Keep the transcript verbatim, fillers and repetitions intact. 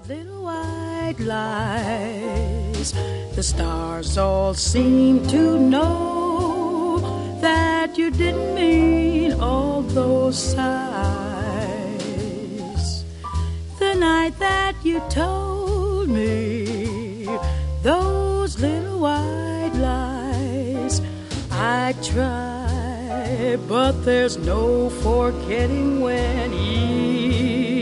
little white lies. The stars all seem to know that you didn't mean all those sighs. The night that you told me those little white lies, I try, but there's no forgetting when you